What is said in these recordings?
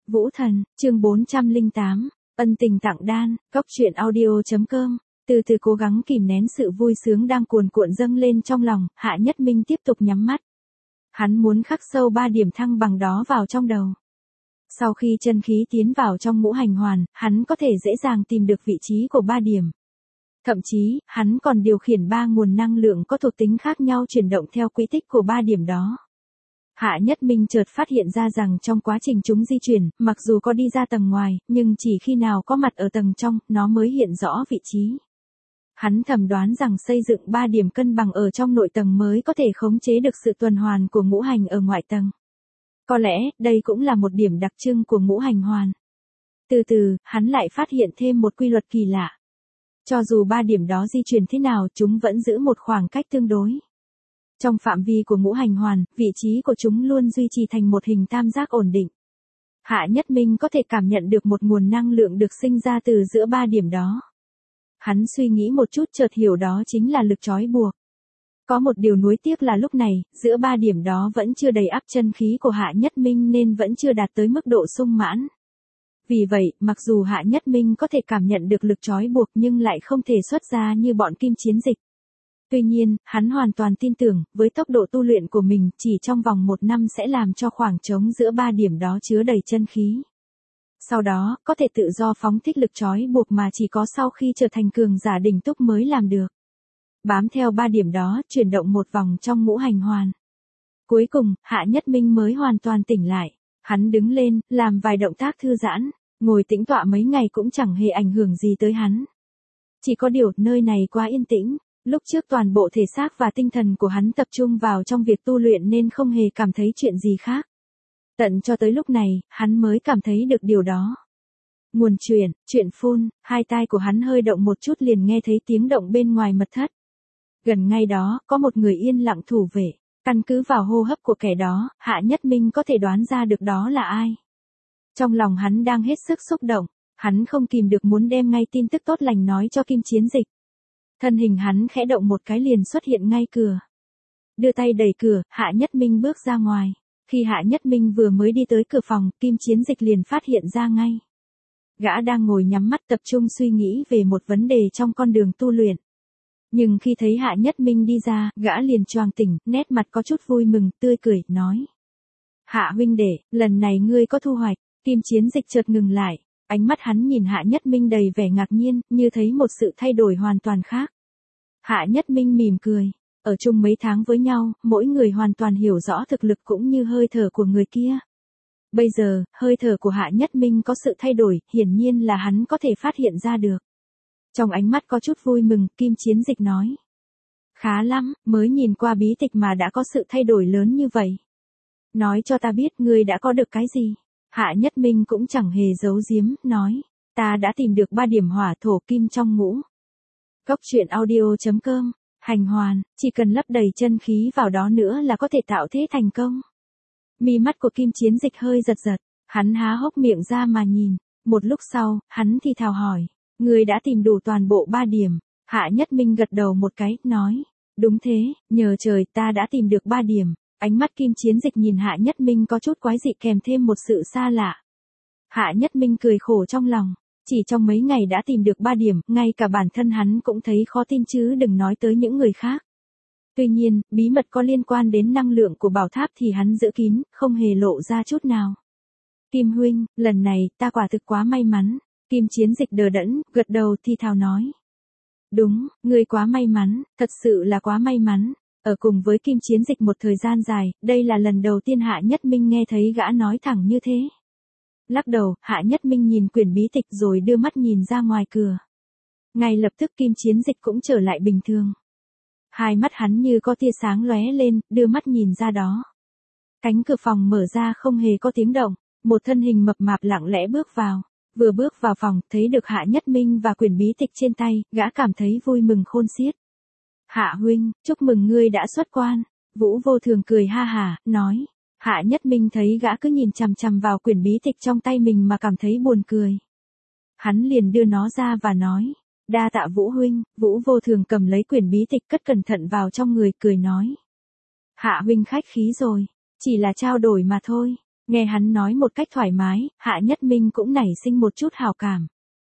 Vũ Thần, chương 408, ân tình tặng đan, góc truyện audio.com. Từ từ cố gắng kìm nén sự vui sướng đang cuồn cuộn dâng lên trong lòng, Hạ Nhất Minh tiếp tục nhắm mắt. Hắn muốn khắc sâu 3 điểm thăng bằng đó vào trong đầu. Sau khi chân khí tiến vào trong ngũ hành hoàn, hắn có thể dễ dàng tìm được vị trí của 3 điểm. Thậm chí, hắn còn điều khiển 3 nguồn năng lượng có thuộc tính khác nhau chuyển động theo quỹ tích của 3 điểm đó. Hạ Nhất Minh chợt phát hiện ra rằng trong quá trình chúng di chuyển, mặc dù có đi ra tầng ngoài, nhưng chỉ khi nào có mặt ở tầng trong, nó mới hiện rõ vị trí. Hắn thầm đoán rằng xây dựng 3 điểm cân bằng ở trong nội tầng mới có thể khống chế được sự tuần hoàn của ngũ hành ở ngoại tầng. Có lẽ, đây cũng là một điểm đặc trưng của ngũ hành hoàn. Từ từ, hắn lại phát hiện thêm một quy luật kỳ lạ. Cho dù 3 điểm đó di chuyển thế nào, chúng vẫn giữ một khoảng cách tương đối. Trong phạm vi của ngũ hành hoàn, vị trí của chúng luôn duy trì thành một hình tam giác ổn định. Hạ Nhất Minh có thể cảm nhận được một nguồn năng lượng được sinh ra từ giữa 3 điểm đó. Hắn suy nghĩ một chút chợt hiểu đó chính là lực trói buộc. Có một điều nuối tiếc là lúc này, giữa 3 điểm đó vẫn chưa đầy ắp chân khí của Hạ Nhất Minh nên vẫn chưa đạt tới mức độ sung mãn. Vì vậy, mặc dù Hạ Nhất Minh có thể cảm nhận được lực trói buộc nhưng lại không thể xuất ra như bọn Kim Chiến Dịch. Tuy nhiên, hắn hoàn toàn tin tưởng, với tốc độ tu luyện của mình, chỉ trong vòng 1 năm sẽ làm cho khoảng trống giữa 3 điểm đó chứa đầy chân khí. Sau đó, có thể tự do phóng thích lực trói buộc mà chỉ có sau khi trở thành cường giả đỉnh túc mới làm được. Bám theo 3 điểm đó, chuyển động một vòng trong ngũ hành hoàn. Cuối cùng, Hạ Nhất Minh mới hoàn toàn tỉnh lại. Hắn đứng lên, làm vài động tác thư giãn, ngồi tĩnh tọa mấy ngày cũng chẳng hề ảnh hưởng gì tới hắn. Chỉ có điều, nơi này quá yên tĩnh. Lúc trước toàn bộ thể xác và tinh thần của hắn tập trung vào trong việc tu luyện nên không hề cảm thấy chuyện gì khác. Tận cho tới lúc này, hắn mới cảm thấy được điều đó. Nguồn chuyện phun, hai tai của hắn hơi động một chút liền nghe thấy tiếng động bên ngoài mật thất. Gần ngay đó, có một người yên lặng thủ vệ. Căn cứ vào hô hấp của kẻ đó, Hạ Nhất Minh có thể đoán ra được đó là ai. Trong lòng hắn đang hết sức xúc động, hắn không kìm được muốn đem ngay tin tức tốt lành nói cho Kim Chiến Dịch. Thân hình hắn khẽ động một cái liền xuất hiện ngay cửa. Đưa tay đẩy cửa, Hạ Nhất Minh bước ra ngoài. Khi Hạ Nhất Minh vừa mới đi tới cửa phòng, Kim Chiến Dịch liền phát hiện ra ngay. Gã đang ngồi nhắm mắt tập trung suy nghĩ về một vấn đề trong con đường tu luyện. Nhưng khi thấy Hạ Nhất Minh đi ra, gã liền choàng tỉnh, nét mặt có chút vui mừng, tươi cười, nói. Hạ huynh đệ, lần này ngươi có thu hoạch. Kim Chiến Dịch chợt ngừng lại. Ánh mắt hắn nhìn Hạ Nhất Minh đầy vẻ ngạc nhiên, như thấy một sự thay đổi hoàn toàn khác. Hạ Nhất Minh mỉm cười. Ở chung mấy tháng với nhau, mỗi người hoàn toàn hiểu rõ thực lực cũng như hơi thở của người kia. Bây giờ, hơi thở của Hạ Nhất Minh có sự thay đổi, hiển nhiên là hắn có thể phát hiện ra được. Trong ánh mắt có chút vui mừng, Kim Chiến Dịch nói. Khá lắm, mới nhìn qua bí tịch mà đã có sự thay đổi lớn như vậy. Nói cho ta biết ngươi đã có được cái gì. Hạ Nhất Minh cũng chẳng hề giấu giếm, nói. Ta đã tìm được 3 điểm hỏa thổ kim trong ngũ. Góc truyện audio.com. Hành hoàn, chỉ cần lấp đầy chân khí vào đó nữa là có thể tạo thế thành công. Mi mắt của Kim Chiến Dịch hơi giật giật, hắn há hốc miệng ra mà nhìn. Một lúc sau, hắn thì thào hỏi. Ngươi đã tìm đủ toàn bộ 3 điểm. Hạ Nhất Minh gật đầu một cái, nói. Đúng thế, nhờ trời ta đã tìm được 3 điểm. Ánh mắt Kim Chiến Dịch nhìn Hạ Nhất Minh có chút quái dị kèm thêm một sự xa lạ. Hạ Nhất Minh cười khổ trong lòng. Chỉ trong mấy ngày đã tìm được 3 điểm, ngay cả bản thân hắn cũng thấy khó tin chứ đừng nói tới những người khác. Tuy nhiên, bí mật có liên quan đến năng lượng của bảo tháp thì hắn giữ kín, không hề lộ ra chút nào. Kim huynh, lần này, ta quả thực quá may mắn. Kim Chiến Dịch đờ đẫn, gật đầu thì thào nói. Đúng, ngươi quá may mắn, thật sự là quá may mắn. Ở cùng với Kim Chiến Dịch một thời gian dài, đây là lần đầu tiên Hạ Nhất Minh nghe thấy gã nói thẳng như thế. Lắc đầu, Hạ Nhất Minh nhìn quyển bí tịch rồi đưa mắt nhìn ra ngoài cửa. Ngay lập tức Kim Chiến Dịch cũng trở lại bình thường. Hai mắt hắn như có tia sáng lóe lên, đưa mắt nhìn ra đó. Cánh cửa phòng mở ra không hề có tiếng động, một thân hình mập mạp lặng lẽ bước vào. Vừa bước vào phòng, thấy được Hạ Nhất Minh và quyển bí tịch trên tay, gã cảm thấy vui mừng khôn xiết. Hạ huynh, chúc mừng ngươi đã xuất quan. Vũ Vô Thường cười ha hả, nói. Hạ Nhất Minh thấy gã cứ nhìn chằm chằm vào quyển bí tịch trong tay mình mà cảm thấy buồn cười. Hắn liền đưa nó ra và nói. Đa tạ Vũ huynh. Vũ Vô Thường cầm lấy quyển bí tịch cất cẩn thận vào trong người, cười nói. Hạ huynh khách khí rồi, chỉ là trao đổi mà thôi. Nghe hắn nói một cách thoải mái, Hạ Nhất Minh cũng nảy sinh một chút hảo cảm.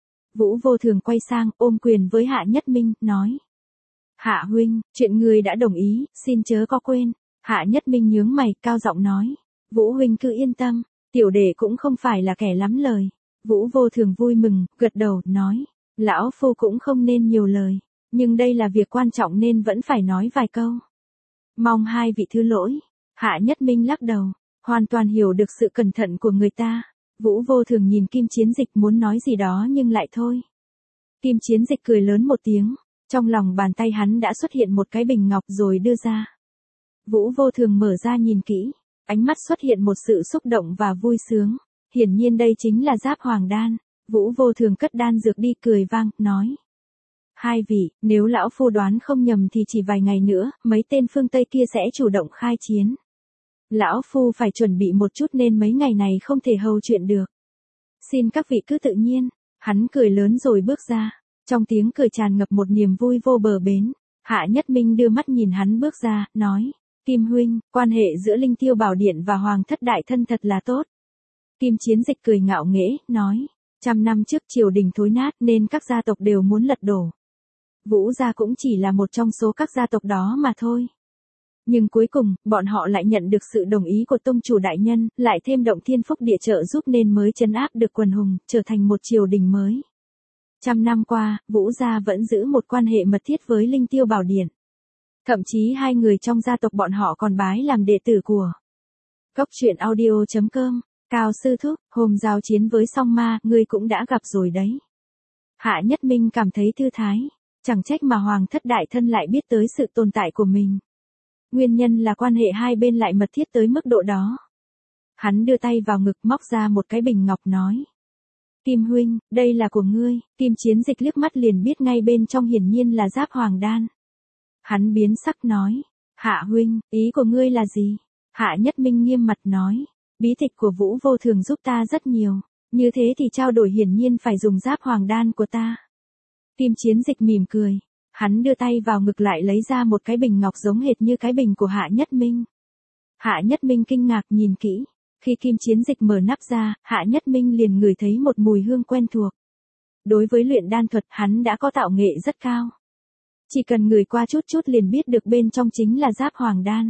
Vũ Vô Thường quay sang, ôm quyền với Hạ Nhất Minh, nói. Hạ huynh, chuyện người đã đồng ý, xin chớ có quên. Hạ Nhất Minh nhướng mày, cao giọng nói. Vũ huynh cứ yên tâm, tiểu đệ cũng không phải là kẻ lắm lời. Vũ Vô Thường vui mừng, gật đầu, nói. Lão phu cũng không nên nhiều lời, nhưng đây là việc quan trọng nên vẫn phải nói vài câu. Mong hai vị thứ lỗi. Hạ Nhất Minh lắc đầu, hoàn toàn hiểu được sự cẩn thận của người ta. Vũ Vô Thường nhìn Kim Chiến Dịch muốn nói gì đó nhưng lại thôi. Kim Chiến Dịch cười lớn một tiếng, trong lòng bàn tay hắn đã xuất hiện một cái bình ngọc rồi đưa ra. Vũ Vô Thường mở ra nhìn kỹ, ánh mắt xuất hiện một sự xúc động và vui sướng. Hiển nhiên đây chính là Giáp Hoàng Đan. Vũ Vô Thường cất đan dược đi cười vang, nói. Hai vị, nếu lão phu đoán không nhầm thì chỉ vài ngày nữa, mấy tên phương Tây kia sẽ chủ động khai chiến. Lão phu phải chuẩn bị một chút nên mấy ngày này không thể hầu chuyện được. Xin các vị cứ tự nhiên. Hắn cười lớn rồi bước ra. Trong tiếng cười tràn ngập một niềm vui vô bờ bến. Hạ Nhất Minh đưa mắt nhìn hắn bước ra, nói. Kim huynh, quan hệ giữa Linh Tiêu Bảo Điện và Hoàng thất đại thân thật là tốt. Kim Chiến Dịch cười ngạo nghễ, nói. 100 năm trước triều đình thối nát nên các gia tộc đều muốn lật đổ. Vũ gia cũng chỉ là một trong số các gia tộc đó mà thôi. Nhưng cuối cùng, bọn họ lại nhận được sự đồng ý của tông chủ đại nhân, lại thêm động thiên phúc địa trợ giúp nên mới trấn áp được quần hùng, trở thành một triều đình mới. 100 năm qua, Vũ gia vẫn giữ một quan hệ mật thiết với Linh Tiêu Bảo Điện. Thậm chí hai người trong gia tộc bọn họ còn bái làm đệ tử của Cốc Truyện Audio.com. Cao sư thúc, hôm giao chiến với song ma, ngươi cũng đã gặp rồi đấy. Hạ Nhất Minh cảm thấy thư thái, chẳng trách mà Hoàng thất đại thân lại biết tới sự tồn tại của mình. Nguyên nhân là quan hệ hai bên lại mật thiết tới mức độ đó. Hắn đưa tay vào ngực móc ra một cái bình ngọc nói. Kim huynh, đây là của ngươi. Kim Chiến Dịch liếc mắt liền biết ngay bên trong hiển nhiên là Giáp Hoàng Đan. Hắn biến sắc nói. Hạ huynh, ý của ngươi là gì? Hạ Nhất Minh nghiêm mặt nói. Bí tịch của Vũ Vô Thường giúp ta rất nhiều. Như thế thì trao đổi hiển nhiên phải dùng Giáp Hoàng Đan của ta. Kim Chiến Dịch mỉm cười. Hắn đưa tay vào ngực lại lấy ra một cái bình ngọc giống hệt như cái bình của Hạ Nhất Minh. Hạ Nhất Minh kinh ngạc nhìn kỹ. Khi Kim Chiến Dịch mở nắp ra, Hạ Nhất Minh liền ngửi thấy một mùi hương quen thuộc. Đối với luyện đan thuật hắn đã có tạo nghệ rất cao. Chỉ cần ngửi qua chút chút liền biết được bên trong chính là Giáp Hoàng Đan.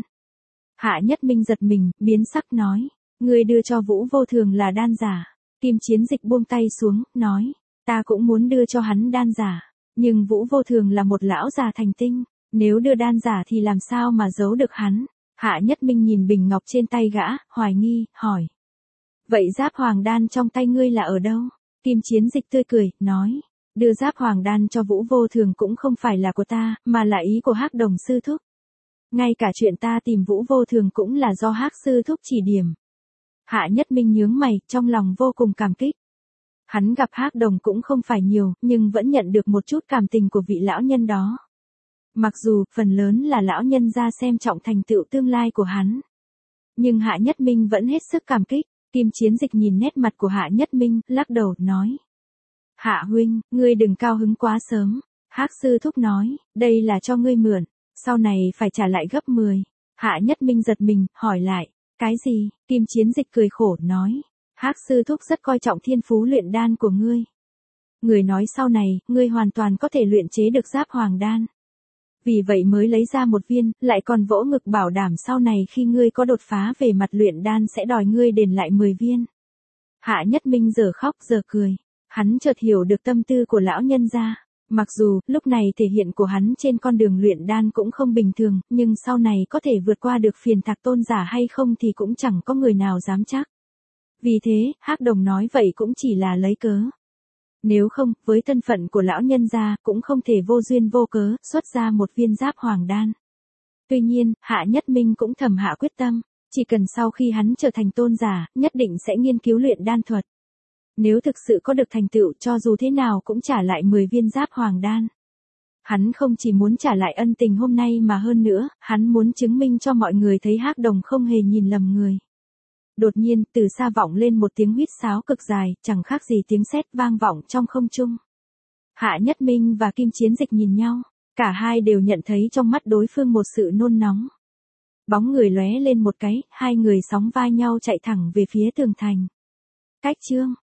Hạ Nhất Minh giật mình, biến sắc nói. Ngươi đưa cho Vũ Vô Thường là đan giả. Kim Chiến Dịch buông tay xuống, nói. Ta cũng muốn đưa cho hắn đan giả. Nhưng Vũ Vô Thường là một lão già thành tinh. Nếu đưa đan giả thì làm sao mà giấu được hắn. Hạ Nhất Minh nhìn bình ngọc trên tay gã, hoài nghi, hỏi. Vậy Giáp Hoàng Đan trong tay ngươi là ở đâu? Kim Chiến Dịch tươi cười, nói. Đưa Giáp Hoàng Đan cho Vũ Vô Thường cũng không phải là của ta, mà là ý của Hắc Đồng sư thúc. Ngay cả chuyện ta tìm Vũ Vô Thường cũng là do Hắc sư thúc chỉ điểm. Hạ Nhất Minh nhướng mày, trong lòng vô cùng cảm kích. Hắn gặp Hắc Đồng cũng không phải nhiều, nhưng vẫn nhận được một chút cảm tình của vị lão nhân đó. Mặc dù, phần lớn là lão nhân ra xem trọng thành tựu tương lai của hắn. Nhưng Hạ Nhất Minh vẫn hết sức cảm kích. Kim Chiến Dịch nhìn nét mặt của Hạ Nhất Minh, lắc đầu, nói. Hạ huynh, ngươi đừng cao hứng quá sớm. Hắc sư thúc nói, đây là cho ngươi mượn, sau này phải trả lại gấp 10. Hạ Nhất Minh giật mình, hỏi lại, cái gì? Kim Chiến Dịch cười khổ, nói. Hắc sư thúc rất coi trọng thiên phú luyện đan của ngươi. Người nói sau này, ngươi hoàn toàn có thể luyện chế được Giáp Hoàng Đan. Vì vậy mới lấy ra một viên, lại còn vỗ ngực bảo đảm sau này khi ngươi có đột phá về mặt luyện đan sẽ đòi ngươi đền lại 10 viên. Hạ Nhất Minh giờ khóc giờ cười. Hắn chợt hiểu được tâm tư của lão nhân gia. Mặc dù, lúc này thể hiện của hắn trên con đường luyện đan cũng không bình thường, nhưng sau này có thể vượt qua được phiền Thạc tôn giả hay không thì cũng chẳng có người nào dám chắc. Vì thế, Hắc Đồng nói vậy cũng chỉ là lấy cớ. Nếu không, với thân phận của lão nhân gia, cũng không thể vô duyên vô cớ, xuất ra một viên Giáp Hoàng Đan. Tuy nhiên, Hạ Nhất Minh cũng thầm hạ quyết tâm, chỉ cần sau khi hắn trở thành tôn giả, nhất định sẽ nghiên cứu luyện đan thuật. Nếu thực sự có được thành tựu cho dù thế nào cũng trả lại 10 viên Giáp Hoàng Đan. Hắn không chỉ muốn trả lại ân tình hôm nay mà hơn nữa, hắn muốn chứng minh cho mọi người thấy Hắc Đồng không hề nhìn lầm người. Đột nhiên, từ xa vọng lên một tiếng huýt sáo cực dài, chẳng khác gì tiếng sét vang vọng trong không trung. Hạ Nhất Minh và Kim Chiến Dịch nhìn nhau, cả hai đều nhận thấy trong mắt đối phương một sự nôn nóng. Bóng người lóe lên một cái, hai người sóng vai nhau chạy thẳng về phía tường thành. Cách chương